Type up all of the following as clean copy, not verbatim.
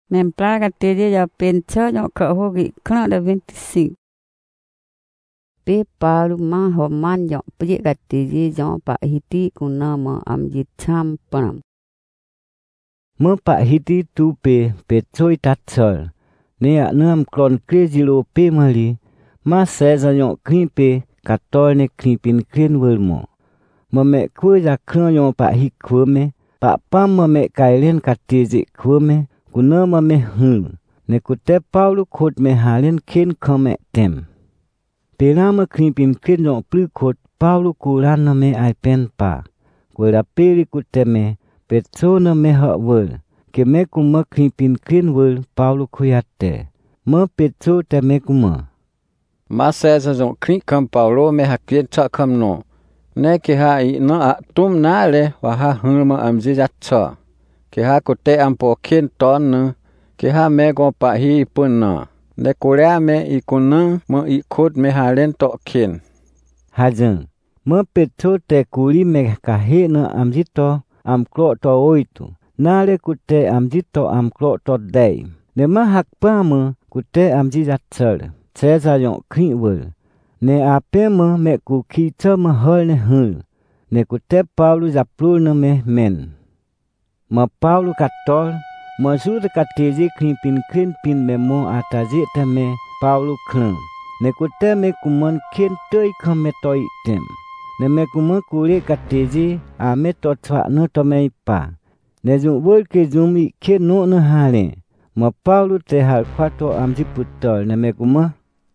Mempla katanya ya penca nyok ke hoki kena ada 25. Pe Paulo ma homan nyok pejik katanya nyok Pak Hiti kuna ma amji champanam. Mơ Pak Hiti tu pe choi tat sol. Ne ak nam klon kre jilo pe mali. Ma se za nyok kri pe katol ne kri pin kren wul mo. Mơ me kwe za kren nyok Pak Hit kwe me. Pak pam mơ me kailen katanya kwe me. Kuna mơ me hul. Ne kute Paulo khot me halen ken kome tem. Pe lama kri pin kren nyok plu khot Paulo kulan na me ai pen pa. Kwe la peli kute me. Petso me hak wul. Ke me kuma kripin krin wul Paulo kuyate. Me petso te me kuma. Masa sa zong krin kam Paulo me hakien cha kam no. Ne ke ha I no a tum na le wa ha hung amzi jat cha. Ke ha kote ampo kien ton ne. Ke ha me go pa hi pun na. Ne korea me I kuna mo I khot me halen to kien. Hajeng. Me petso te kuli me kahe na amzi to. Am klo to oitu. Nale kute amji to am klo to day. Ne ma hak pa me kute amji jatsel. Se za yon kri wul. Ne ape me ku ki te me hol ne hul. Ne kute Paulo zaplul ne me men. Ma Paulo katol. Ma su de katezi kri pin krin pin me mo atazi te me Paulo kren. Ne kute me kuman kien toi kame toi tem. Ne me kuma kure katezi a me to twa no to me pa. Ne zum wul ke zum I ke no ne hale. Ma Paulo te hal kwato amji putol ne me kuma.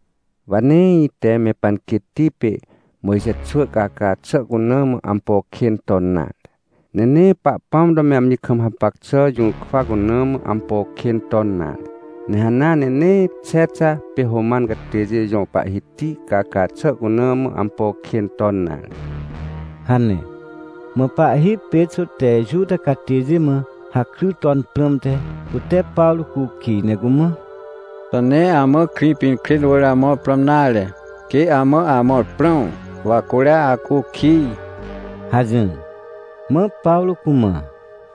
Wane te me pan kitipe mo se chua kaka chak kuna mo ampo ken tonat. Ne pak pam do me amji kham hapak cha jung kwa kuna mo ampo ken tonat. Ne hana ne checha pe homan katezi jong Pak Hiti kaka chak kuna mo ampo ken tonat. Hane. Me Pak Hit pe so te juda katezi me hakru ton plum te. Kute Paulo kuki ne kuma. Tane amo kripin kren wul amo pram na le. Ke amo pram. Wa korea aku ki. Hajeng. Me Paulo kuma.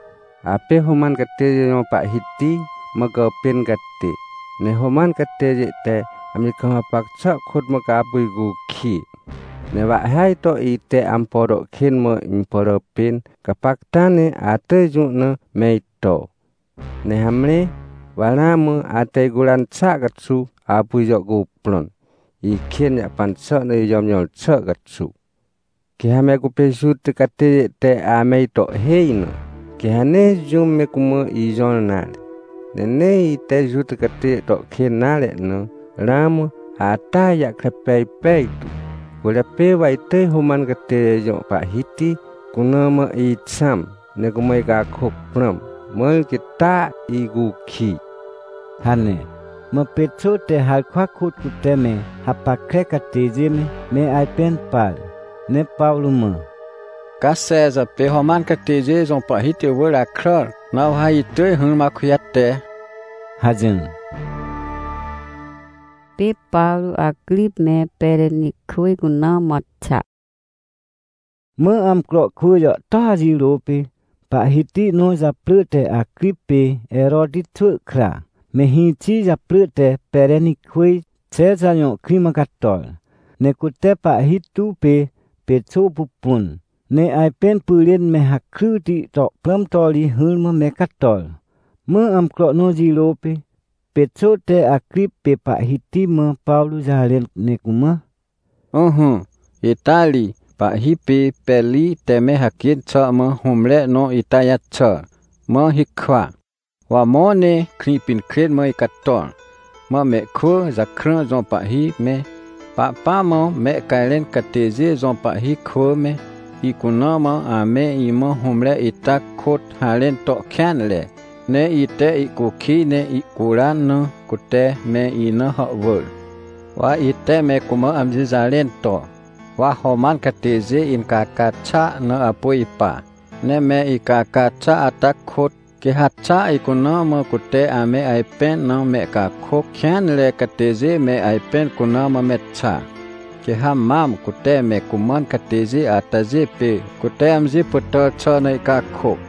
Ape homan katezi jong Pak Hiti maga pen kate. Ne homan katezi te amji kham hapak chak khot maka apui gu ki. Ne wak hai to ite amporo kin mo imporo pin kapak tane ate jung ne meito. Ne hamle wala mo ate gulan chak gatsu apu jok gu plon. I kien ya pan chak ne yom yol chak gatsu. Ke hame ku pesu te kate te a meito hei no. Ke hane jung me kuma I jon nale. Ne ite ju te kate to kien nale no. Ramo ata ya krepei peitu. Wala pe wai te homan kate jong Pak Hiti kuna ma I cham ne kumai ka khok pram mal kita I gu ki. Hane. Me petso te hal kwa khut kute me hapakre katezi me ai pen pal. Ne Paulo me. Kase za pe homan katezi jong Pak Hiti wul a krar. Na ha I te hung ma kuyate. Hajeng. Pe Paulo aklip me pereni kwe kuna matcha. Me am klo kwe yo ta jilo pe. Pak Hiti no za plute aklip pe erodi tu kra. Me hi chi za plute pereni kwe se za yon krima katol. Ne kute Pak Hitu pe cho pupun. Ne ai pen pulin me hakru ti tok plam toli hulma me katol. Me am klo no jilo pe. Petso te akrip pe Pak Hiti me Paulo jalen ne kuma. Itali Pak Hipi peli te me hakien cha me humle no itayat cha. Me hikwa. Wa mo ne kripin kren me katol. Me kwe za kren zon Pak Hi me. Pak pa me kailen katezi zon Pak Hi kwe me. I kuna ame I me humle ita khot halen to kyan le. Ne ite I kuki ne I kuran ne kute me I ne hak wul. Wa ite me kuma amzi zalen to. Wa homan katezi in kakacha ne apu ipa. Ne me I kakacha atak khot. Ke hacha I kuna me kute ame aipen ne me kakho kyan le katezi me aipen kuna me cha. Ke hamam kute me kuman katezi atazi pe kute amzi putar cha ne kakho.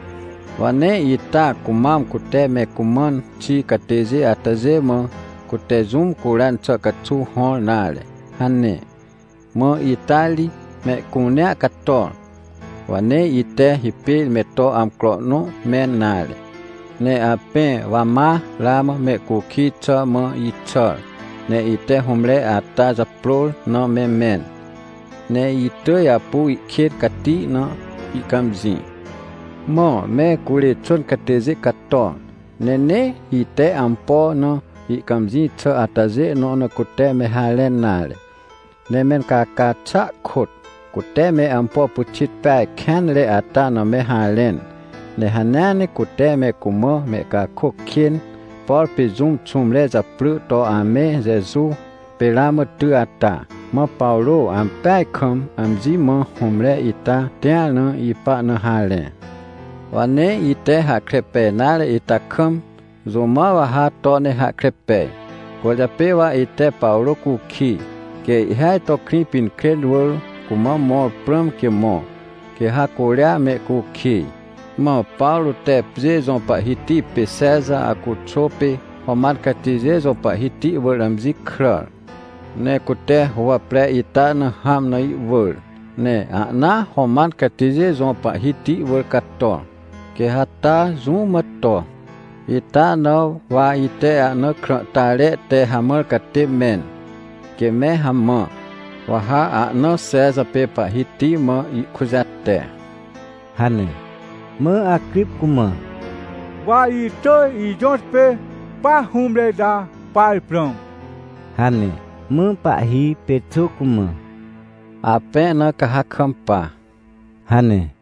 Wane ita kumam kute me kuman chi katezi ataze mo kute zum kuran cha katsu hol nale. Hane. Mo itali me kunya kator. Wane ite hipil me to amklo no men nale. Ne ape wama lama me kuki cha mo ichar. Ne ite humle ata zaprol no me men. Ne ite yapu ikir kati no ikamzi. Mo me kule chon kateze katon. Ne ite ampo no ikamzi cha ataze no kute me halen nale. Ne men kakacha khot. Kute me ampo puchit pa kan le ata no me halen. Ne hanane kute me kumo me kakokien. Por pe zum chum le zapru to ame Jesu pelamo tu ata. Mo Paulo ampai kom amzi mo humle ita tiano ipa no halen. Wane ite hakrepe nale ita kom. Zoma wa ha to ne hakrepe. Kojape wa ite Paulo kuki. Ke hai to kripin kredwol kuma mo pram ke mo. Ke ha korea me kuki. Mo Paulo te pzezon pa hiti pe César akuchope. Homar katizezon pa hiti wol amzi krar. Ne kute huwa pre ita na ham na i wol. Ne ana homar katizezon pa hiti wol kator. Ke hata zumato. Ita no wa ite ana tale te hamar kate men. Ke me hamar. Waha ana César pe pa hiti mo i kuzate. Hane. Mo akrip kuma. Wa ite i jospe pa humle da pa prom. Hane. Mo pa hi petro kuma. Ape na kahakampa. Hane.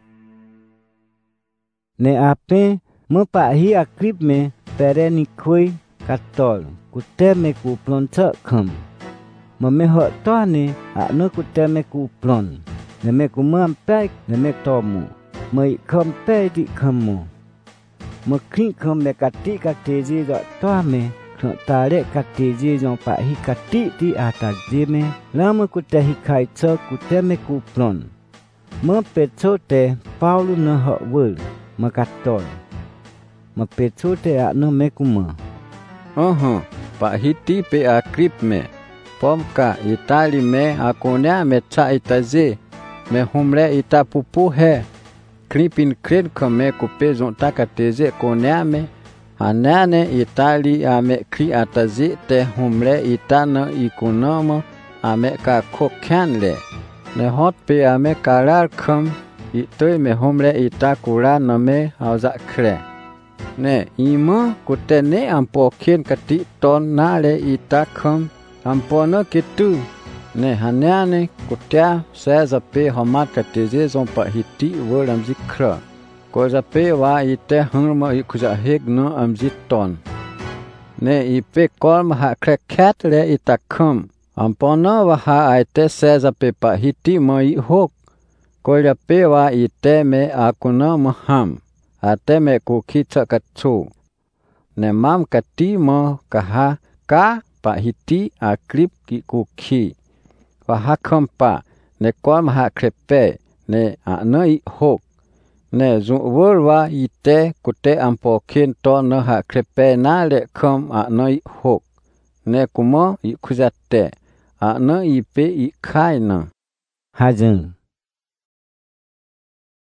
Ne ape mo pa hi akrip me pere ni koi katol. Kute me ku ploncha kam. Mo me ho to ne no kute me ku plon. Ne me ku mam pe ne me tomu. Mo i kam pe di kamu. Mo kri kam me kati katezi do to me. Tare katezi jong pa hi kati di atak jeme. Lama kute hi kai cho kute me ku plon. Mo petro te Paulo na ho wul. Mo katol. Mo petro te no me kuma. Pa hiti pe akrip me. Pomka itali me akonya me cha itaze. Me humle ita pupu he. Kripin kred kome kupe zonta kateze konya me. Hanane itali ame kri ataze te humle itana ikonoma ame ka kokyan le. Ne hot pe ame karar kam. Itoy me humle ita kura name hauza kre. Ne ima kute ne ampo kien kati ton nale ita kam. Ampo no kitu. Ne hanyane kutia César pe homat kateze zon pa hiti wol amzi kra. Koza pe wa ite hungma ikuza heg no amzi ton. Ne ipe kolm ha krekat le ita kam. Ampo no wa ha aite César pe pa hiti mo i hok. Koza pe wa ite me akuna maham. Ate me kukicha katsu. Ne mam kati mo kaha ka pa hiti akrip ki kuki. Waha kampa ne kwa maha krepe ne no i hok. Ne zunwur wa ite kute ampo kinto no ha krepe na le kam no i hok. Ne kumo i kuzate no i pe i kai na. Hajeng.